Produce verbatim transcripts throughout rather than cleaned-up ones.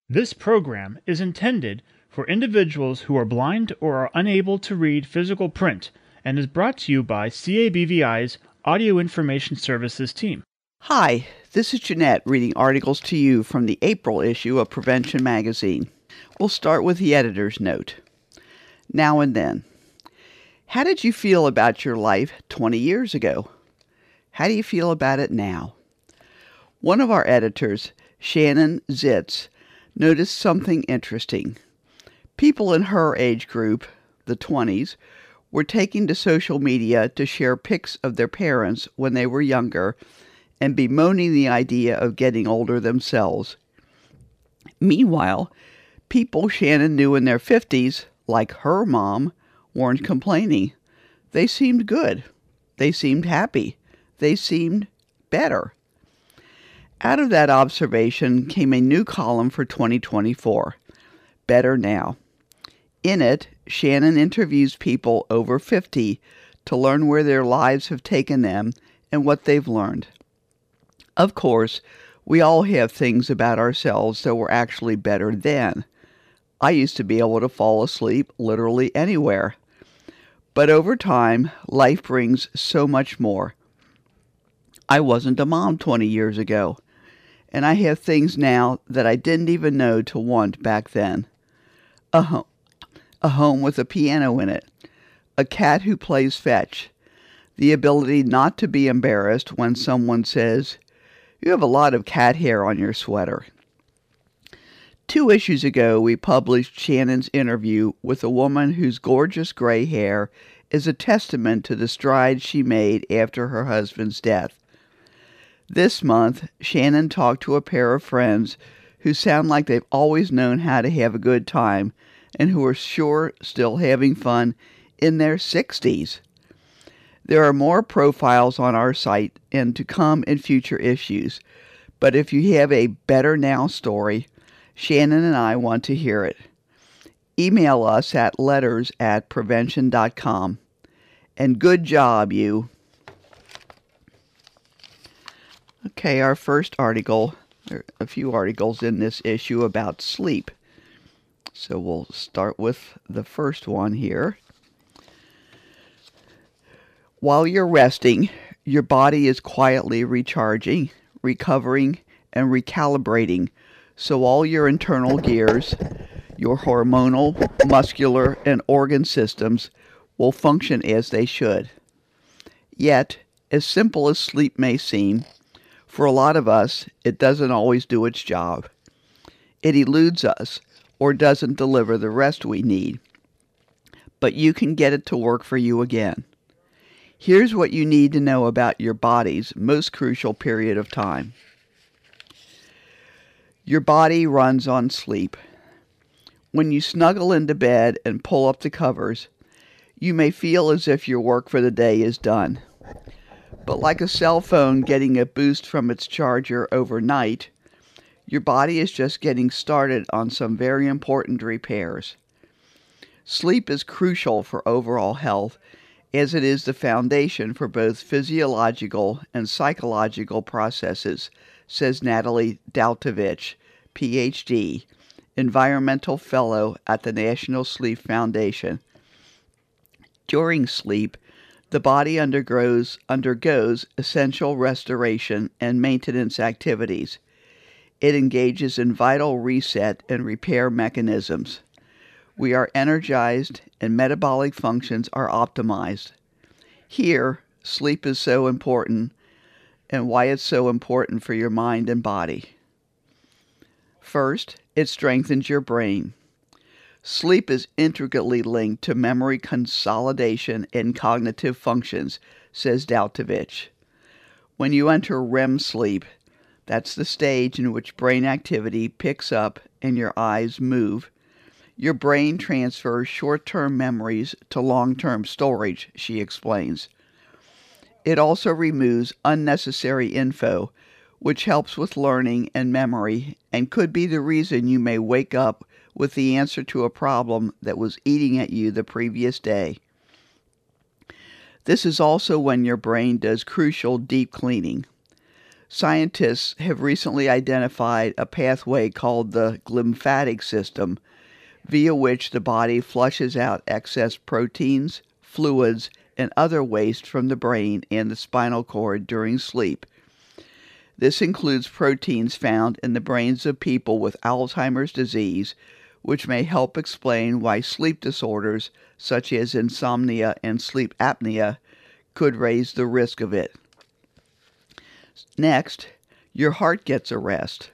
This program is intended for individuals who are blind or are unable to read physical print and is brought to you by C A B V I's Audio Information Services team. Hi, this is Jeanette reading articles to you from the April issue of Prevention Magazine. We'll start with the editor's note. Now and then. How did you feel about your life twenty years ago? How do you feel about it now? One of our editors, Shannon Zitz, noticed something interesting. People in her age group, the twenties, were taking to social media to share pics of their parents when they were younger and bemoaning the idea of getting older themselves. Meanwhile, people Shannon knew in their fifties, like her mom, weren't complaining. They seemed good. They seemed happy. They seemed better. Out of that observation came a new column for twenty twenty-four, Better Now. In it, Shannon interviews people over fifty to learn where their lives have taken them and what they've learned. Of course, we all have things about ourselves that were actually better then. I used to be able to fall asleep literally anywhere. But over time, life brings so much more. I wasn't a mom twenty years ago, and I have things now that I didn't even know to want back then. A home, a home with a piano in it, a cat who plays fetch, the ability not to be embarrassed when someone says, "You have a lot of cat hair on your sweater." Two issues ago, we published Shannon's interview with a woman whose gorgeous gray hair is a testament to the strides she made after her husband's death. This month, Shannon talked to a pair of friends who sound like they've always known how to have a good time and who are sure still having fun in their sixties. There are more profiles on our site and to come in future issues, but if you have a Better Now story, Shannon and I want to hear it. Email us at letters at prevention dot com. And good job, you. Okay, our first article, there are a few articles in this issue about sleep. So we'll start with the first one here. While you're resting, your body is quietly recharging, recovering, and recalibrating, so all your internal gears, your hormonal, muscular, and organ systems will function as they should. Yet, as simple as sleep may seem, for a lot of us, it doesn't always do its job. It eludes us or doesn't deliver the rest we need. But you can get it to work for you again. Here's what you need to know about your body's most crucial period of time. Your body runs on sleep. When you snuggle into bed and pull up the covers, you may feel as if your work for the day is done. But like a cell phone getting a boost from its charger overnight, your body is just getting started on some very important repairs. Sleep is crucial for overall health, as it is the foundation for both physiological and psychological processes, says Natalie Daltovich, P H D, Environmental Fellow at the National Sleep Foundation. During sleep, the body undergoes, undergoes essential restoration and maintenance activities. It engages in vital reset and repair mechanisms. We are energized and metabolic functions are optimized. Here, sleep is so important and why it's so important for your mind and body. First, it strengthens your brain. Sleep is intricately linked to memory consolidation and cognitive functions, says Daltovich. When you enter R E M sleep, that's the stage in which brain activity picks up and your eyes move, your brain transfers short-term memories to long-term storage, she explains. It also removes unnecessary info, which helps with learning and memory and could be the reason you may wake up with the answer to a problem that was eating at you the previous day. This is also when your brain does crucial deep cleaning. Scientists have recently identified a pathway called the glymphatic system, via which the body flushes out excess proteins, fluids, and other waste from the brain and the spinal cord during sleep. This includes proteins found in the brains of people with Alzheimer's disease, which may help explain why sleep disorders such as insomnia and sleep apnea could raise the risk of it. Next, your heart gets a rest.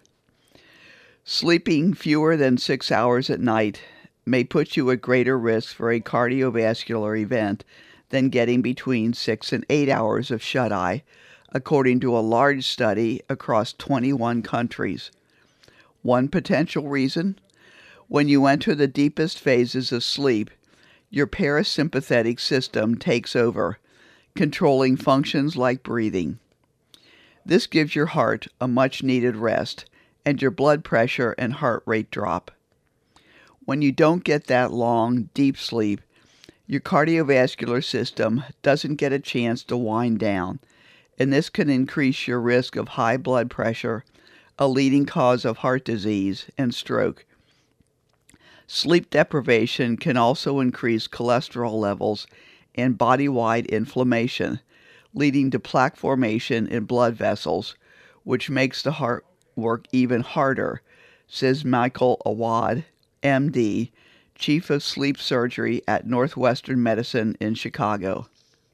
Sleeping fewer than six hours at night may put you at greater risk for a cardiovascular event than getting between six and eight hours of shut-eye, according to a large study across twenty-one countries. One potential reason? When you enter the deepest phases of sleep, your parasympathetic system takes over, controlling functions like breathing. This gives your heart a much-needed rest, and your blood pressure and heart rate drop. When you don't get that long, deep sleep, your cardiovascular system doesn't get a chance to wind down, and this can increase your risk of high blood pressure, a leading cause of heart disease, and stroke. Sleep deprivation can also increase cholesterol levels and body-wide inflammation, leading to plaque formation in blood vessels, which makes the heart work even harder, says Michael Awad, M D, Chief of Sleep Surgery at Northwestern Medicine in Chicago.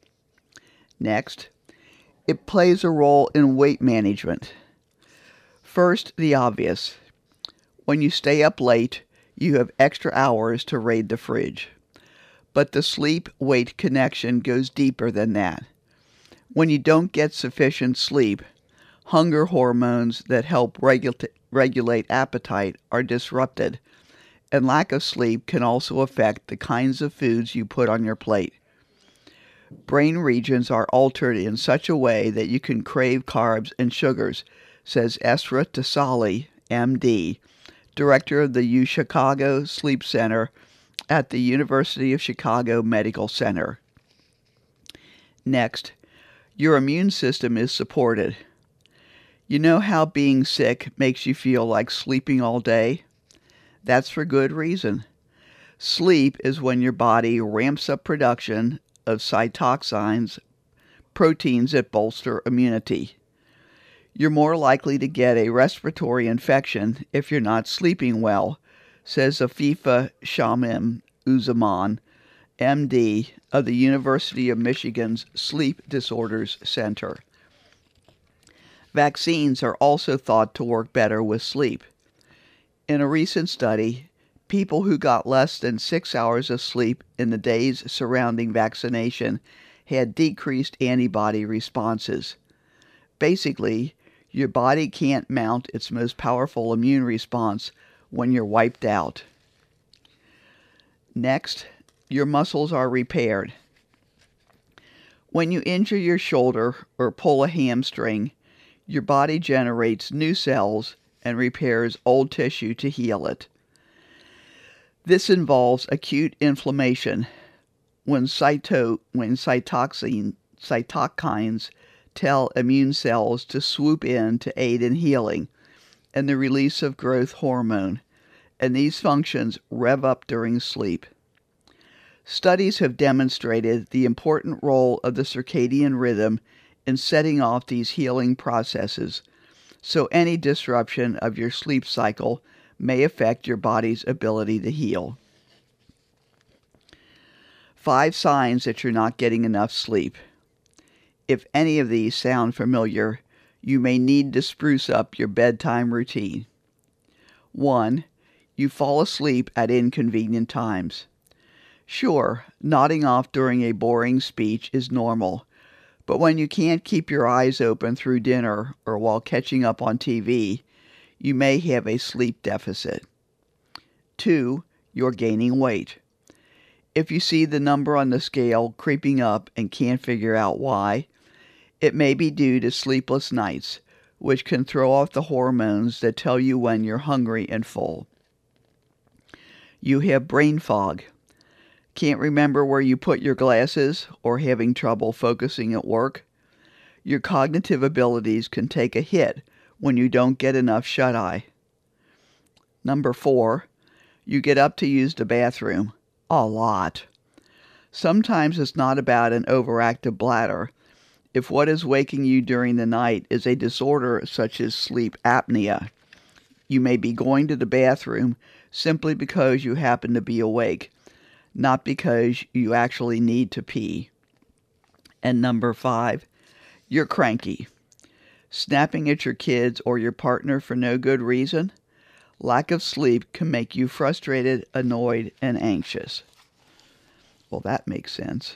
Next, it plays a role in weight management. First, the obvious. When you stay up late, you have extra hours to raid the fridge. But the sleep-weight connection goes deeper than that. When you don't get sufficient sleep, hunger hormones that help regula- regulate appetite are disrupted, and lack of sleep can also affect the kinds of foods you put on your plate. Brain regions are altered in such a way that you can crave carbs and sugars, says Esra Tassali, M D, director of the U Chicago Sleep Center at the University of Chicago Medical Center. Next, your immune system is supported. You know how being sick makes you feel like sleeping all day? That's for good reason. Sleep is when your body ramps up production of cytoxines, proteins that bolster immunity. You're more likely to get a respiratory infection if you're not sleeping well, says Afifa Shamim Uzzaman, M D of the University of Michigan's Sleep Disorders Center. Vaccines are also thought to work better with sleep. In a recent study, people who got less than six hours of sleep in the days surrounding vaccination had decreased antibody responses. Basically, your body can't mount its most powerful immune response when you're wiped out. Next, your muscles are repaired. When you injure your shoulder or pull a hamstring, your body generates new cells and repairs old tissue to heal it. This involves acute inflammation when, cyto, when cytoxin, cytokines tell immune cells to swoop in to aid in healing, and the release of growth hormone, and these functions rev up during sleep. Studies have demonstrated the important role of the circadian rhythm in setting off these healing processes, so any disruption of your sleep cycle may affect your body's ability to heal. Five signs that you're not getting enough sleep. If any of these sound familiar, you may need to spruce up your bedtime routine. One, you fall asleep at inconvenient times. Sure, nodding off during a boring speech is normal, but when you can't keep your eyes open through dinner or while catching up on T V, you may have a sleep deficit. Two, you're gaining weight. If you see the number on the scale creeping up and can't figure out why, it may be due to sleepless nights, which can throw off the hormones that tell you when you're hungry and full. You have brain fog. Can't remember where you put your glasses or having trouble focusing at work? Your cognitive abilities can take a hit when you don't get enough shut-eye. Number four, you get up to use the bathroom a lot. Sometimes it's not about an overactive bladder. If what is waking you during the night is a disorder such as sleep apnea, you may be going to the bathroom simply because you happen to be awake, not because you actually need to pee. And number five, you're cranky. Snapping at your kids or your partner for no good reason? Lack of sleep can make you frustrated, annoyed, and anxious. Well, that makes sense.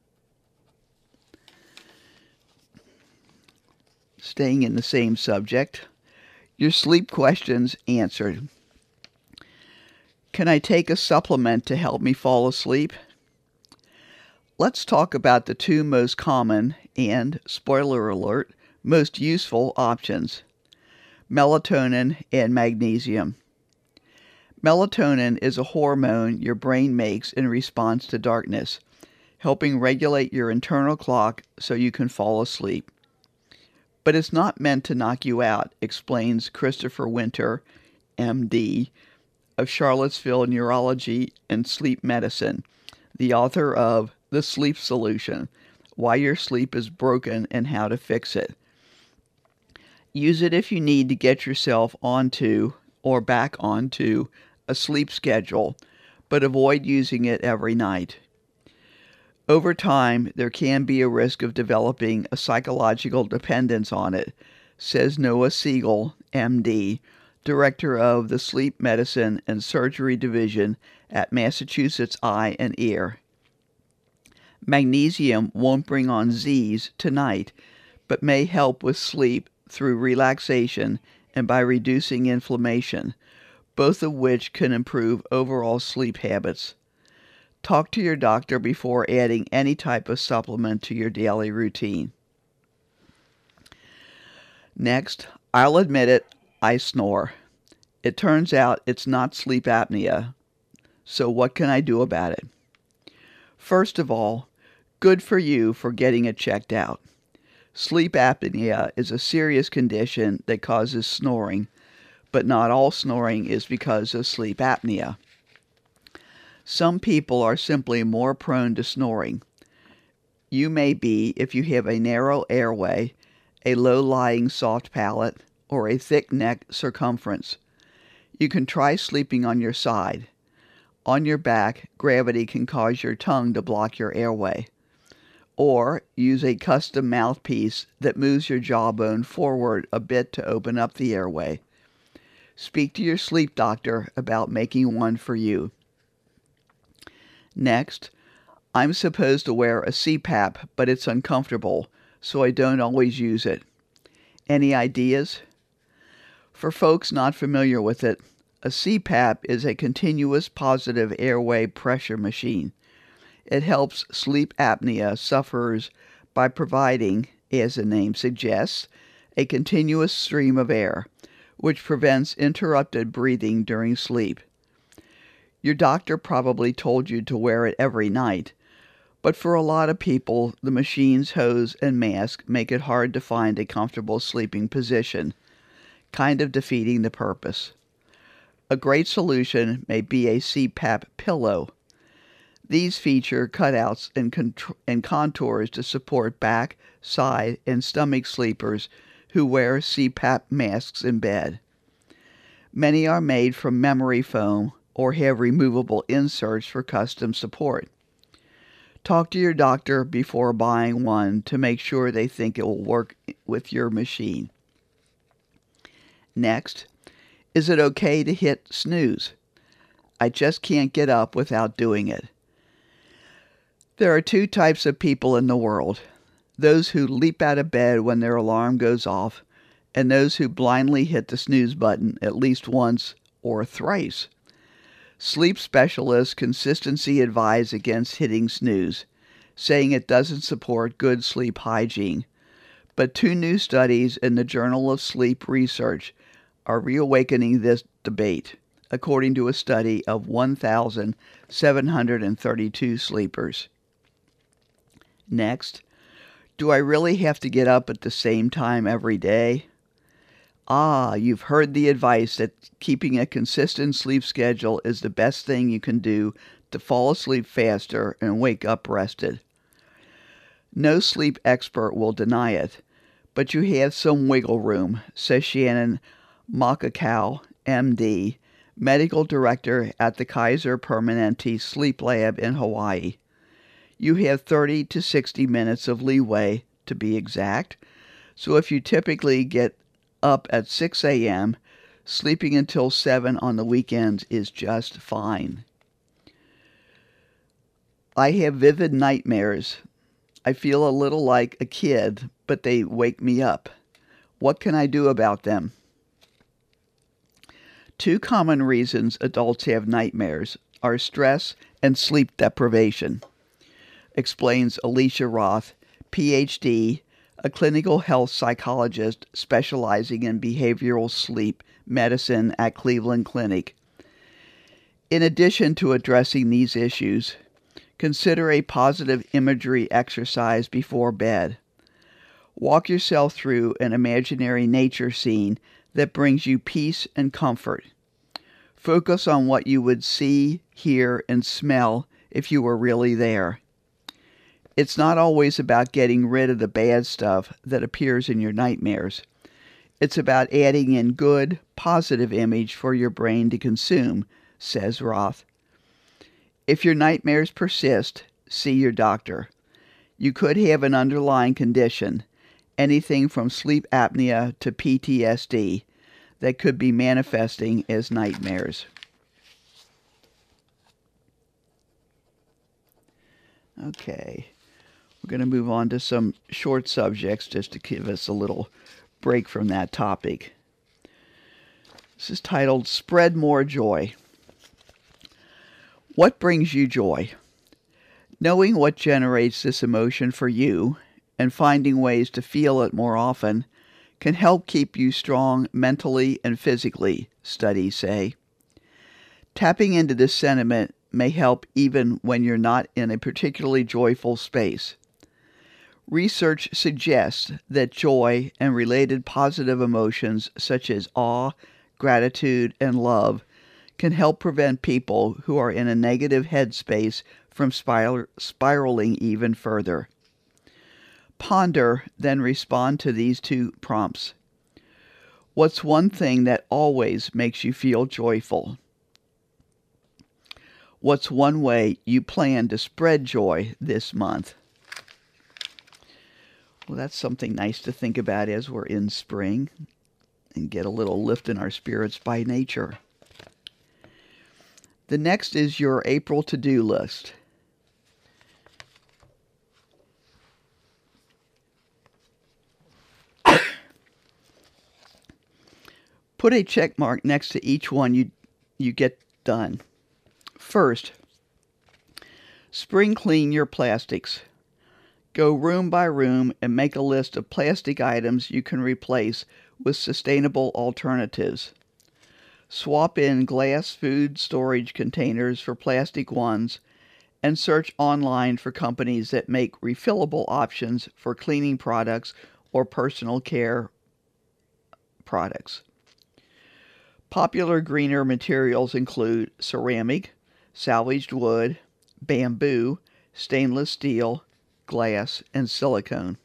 Staying in the same subject, your sleep questions answered. Can I take a supplement to help me fall asleep? Let's talk about the two most common and, spoiler alert, most useful options: melatonin and magnesium. Melatonin is a hormone your brain makes in response to darkness, helping regulate your internal clock so you can fall asleep. But it's not meant to knock you out, explains Christopher Winter, M D, of Charlottesville Neurology and Sleep Medicine, the author of The Sleep Solution: Why Your Sleep is Broken and How to Fix It. Use it if you need to get yourself onto or back onto a sleep schedule, but avoid using it every night. Over time, there can be a risk of developing a psychological dependence on it, says Noah Siegel, M D, director of the Sleep Medicine and Surgery Division at Massachusetts Eye and Ear. Magnesium won't bring on Z's tonight, but may help with sleep through relaxation and by reducing inflammation, both of which can improve overall sleep habits. Talk to your doctor before adding any type of supplement to your daily routine. Next, I'll admit it, I snore. It turns out it's not sleep apnea. So what can I do about it? First of all, good for you for getting it checked out. Sleep apnea is a serious condition that causes snoring, but not all snoring is because of sleep apnea. Some people are simply more prone to snoring. You may be if you have a narrow airway, a low-lying soft palate, or a thick neck circumference. You can try sleeping on your side. On your back, gravity can cause your tongue to block your airway. Or use a custom mouthpiece that moves your jawbone forward a bit to open up the airway. Speak to your sleep doctor about making one for you. Next, I'm supposed to wear a C PAP, but it's uncomfortable, so I don't always use it. Any ideas? For folks not familiar with it, a C PAP is a continuous positive airway pressure machine. It helps sleep apnea sufferers by providing, as the name suggests, a continuous stream of air, which prevents interrupted breathing during sleep. Your doctor probably told you to wear it every night, but for a lot of people, the machine's hose and mask make it hard to find a comfortable sleeping position, kind of defeating the purpose. A great solution may be a C PAP pillow. These feature cutouts and, contr- and contours to support back, side, and stomach sleepers who wear C PAP masks in bed. Many are made from memory foam or have removable inserts for custom support. Talk to your doctor before buying one to make sure they think it will work with your machine. Next, is it okay to hit snooze? I just can't get up without doing it. There are two types of people in the world: those who leap out of bed when their alarm goes off, and those who blindly hit the snooze button at least once or thrice. Sleep specialists consistently advise against hitting snooze, saying it doesn't support good sleep hygiene. But two new studies in the Journal of Sleep Research are reawakening this debate, according to a study of one thousand seven hundred thirty-two sleepers. Next, Do I really have to get up at the same time every day? Ah, you've heard the advice that keeping a consistent sleep schedule is the best thing you can do to fall asleep faster and wake up rested. No sleep expert will deny it, but you have some wiggle room, says Shannon Makakau, M D, medical director at the Kaiser Permanente Sleep Lab in Hawaii. You have thirty to sixty minutes of leeway, to be exact, so if you typically get up at six a.m., sleeping until seven on the weekends is just fine. I have vivid nightmares. I feel a little like a kid, but they wake me up. What can I do about them? Two common reasons adults have nightmares are stress and sleep deprivation, explains Alicia Roth, P H D, a clinical health psychologist specializing in behavioral sleep medicine at Cleveland Clinic. In addition to addressing these issues, consider a positive imagery exercise before bed. Walk yourself through an imaginary nature scene that brings you peace and comfort. Focus on what you would see, hear, and smell if you were really there. It's not always about getting rid of the bad stuff that appears in your nightmares. It's about adding in good, positive image for your brain to consume, says Roth. If your nightmares persist, see your doctor. You could have an underlying condition, anything from sleep apnea to P T S D, that could be manifesting as nightmares. Okay. We're going to move on to some short subjects just to give us a little break from that topic. This is titled Spread More Joy. What brings you joy? Knowing what generates this emotion for you and finding ways to feel it more often can help keep you strong mentally and physically, studies say. Tapping into this sentiment may help even when you're not in a particularly joyful space. Research suggests that joy and related positive emotions such as awe, gratitude, and love can help prevent people who are in a negative headspace from spir- spiraling even further. Ponder, then respond to these two prompts. What's one thing that always makes you feel joyful? What's one way you plan to spread joy this month? Well, that's something nice to think about as we're in spring and get a little lift in our spirits by nature. The next is your April to-do list. Put a check mark next to each one you, you get done. First, spring clean your plastics. Go room by room and make a list of plastic items you can replace with sustainable alternatives. Swap in glass food storage containers for plastic ones and search online for companies that make refillable options for cleaning products or personal care products. Popular greener materials include ceramic, salvaged wood, bamboo, stainless steel, glass, and silicone.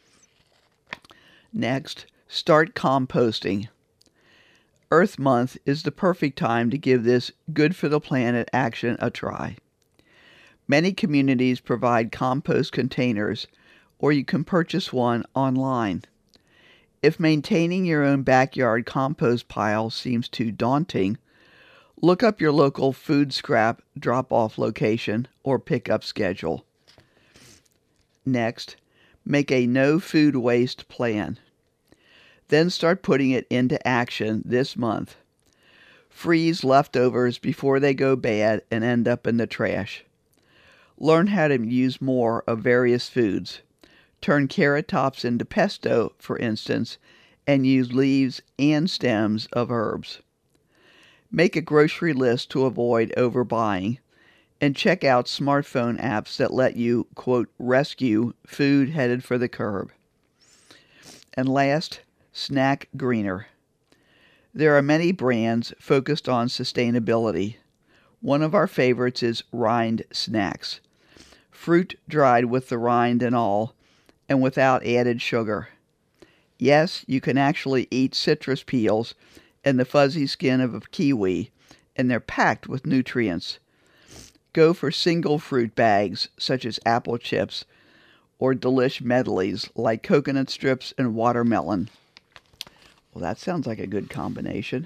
Next, start composting. Earth Month is the perfect time to give this good for the planet action a try. Many communities provide compost containers, or you can purchase one online. If maintaining your own backyard compost pile seems too daunting, look up your local food scrap drop-off location or pickup schedule. Next, make a no food waste plan. Then start putting it into action this month. Freeze leftovers before they go bad and end up in the trash. Learn how to use more of various foods. Turn carrot tops into pesto, for instance, and use leaves and stems of herbs. Make a grocery list to avoid overbuying, and check out smartphone apps that let you, quote, rescue food headed for the curb. And last, snack greener. There are many brands focused on sustainability. One of our favorites is Rind Snacks. Fruit dried with the rind and all, and without added sugar. Yes, you can actually eat citrus peels and the fuzzy skin of a kiwi, and they're packed with nutrients. Go for single fruit bags, such as apple chips, or delish medleys like coconut strips and watermelon. Well, that sounds like a good combination.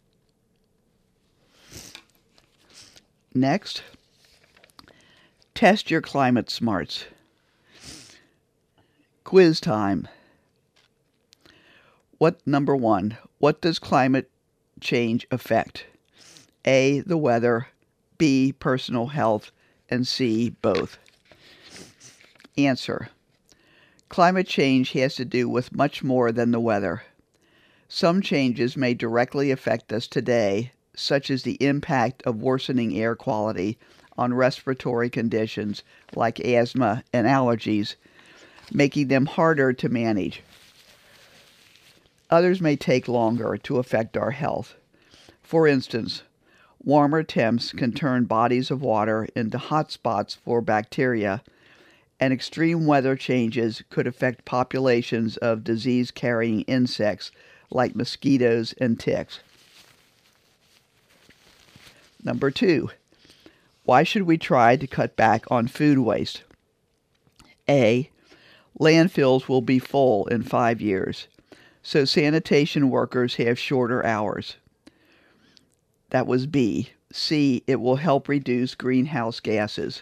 Next, test your climate smarts. Quiz time. What number one, what does climate change affect? A, the weather, B, personal health, and C, both. Answer. Climate change has to do with much more than the weather. Some changes may directly affect us today, such as the impact of worsening air quality on respiratory conditions like asthma and allergies, making them harder to manage. Others may take longer to affect our health. For instance, warmer temps can turn bodies of water into hot spots for bacteria, and extreme weather changes could affect populations of disease-carrying insects like mosquitoes and ticks. Number two, why should we try to cut back on food waste? A, landfills will be full in five years, so sanitation workers have shorter hours. That was B. C, it will help reduce greenhouse gases.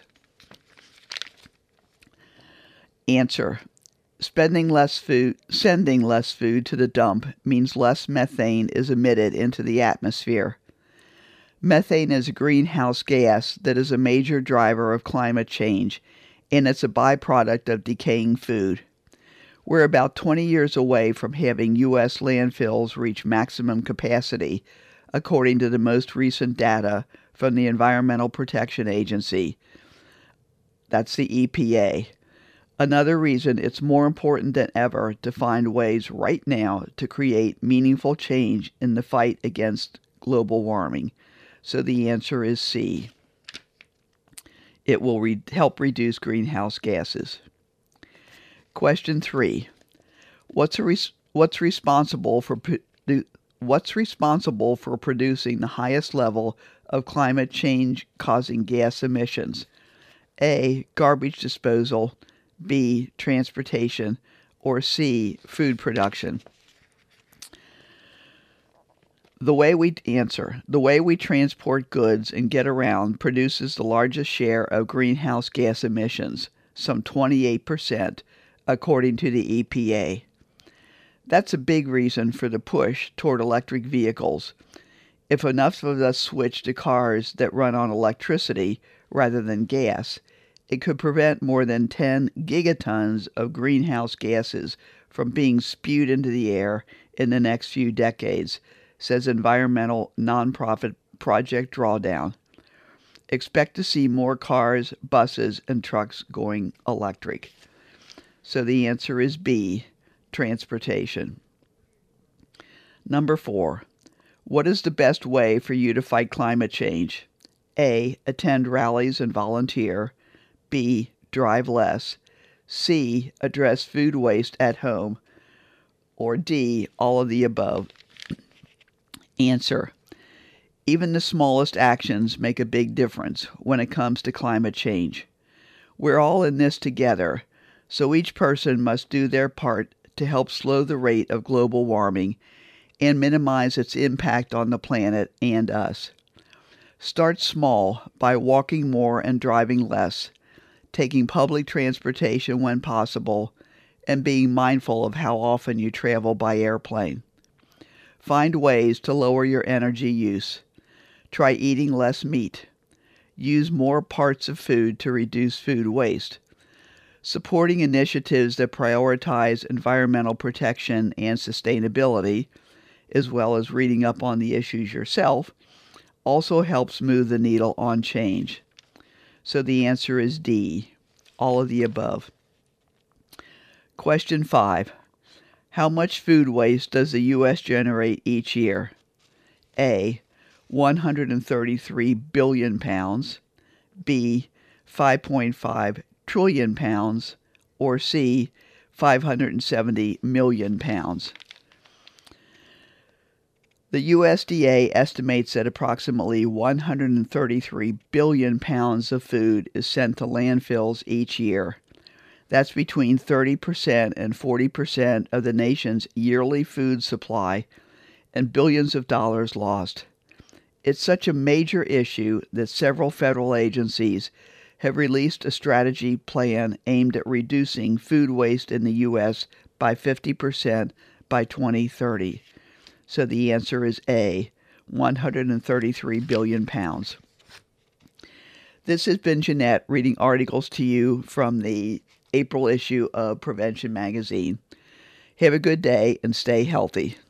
Answer. Spending less food, sending less food to the dump means less methane is emitted into the atmosphere. Methane is a greenhouse gas that is a major driver of climate change, and it's a byproduct of decaying food. We're about twenty years away from having U S landfills reach maximum capacity, according to the most recent data from the Environmental Protection Agency. That's the E P A. Another reason it's more important than ever to find ways right now to create meaningful change in the fight against global warming. So the answer is C. It will re- help reduce greenhouse gases. Question three. What's, a res- what's responsible for produ- what's responsible for producing the highest level of climate change causing gas emissions? A, garbage disposal, B, transportation, or C, food production. The way we answer, the way we transport goods and get around produces the largest share of greenhouse gas emissions, some twenty-eight percent, according to the E P A. That's a big reason for the push toward electric vehicles. If enough of us switch to cars that run on electricity rather than gas, it could prevent more than ten gigatons of greenhouse gases from being spewed into the air in the next few decades, says environmental nonprofit Project Drawdown. Expect to see more cars, buses, and trucks going electric. So the answer is B, transportation. Number four, what is the best way for you to fight climate change? A, attend rallies and volunteer. B, drive less. C, address food waste at home. Or D, all of the above. Answer. Even the smallest actions make a big difference when it comes to climate change. We're all in this together, so each person must do their part to help slow the rate of global warming and minimize its impact on the planet and us. Start small by walking more and driving less, taking public transportation when possible, and being mindful of how often you travel by airplane. Find ways to lower your energy use. Try eating less meat. Use more parts of food to reduce food waste. Supporting initiatives that prioritize environmental protection and sustainability, as well as reading up on the issues yourself, also helps move the needle on change. So the answer is D, all of the above. Question five. How much food waste does the U S generate each year? A, one hundred thirty-three billion pounds, B, five point five trillion pounds, or C, five hundred seventy million pounds. The U S D A estimates that approximately one hundred thirty-three billion pounds of food is sent to landfills each year. That's between thirty percent and forty percent of the nation's yearly food supply and billions of dollars lost. It's such a major issue that several federal agencies have released a strategy plan aimed at reducing food waste in the U S by fifty percent by twenty thirty. So the answer is A, one hundred thirty-three billion pounds. This has been Jeanette reading articles to you from the April issue of Prevention Magazine. Have a good day and stay healthy.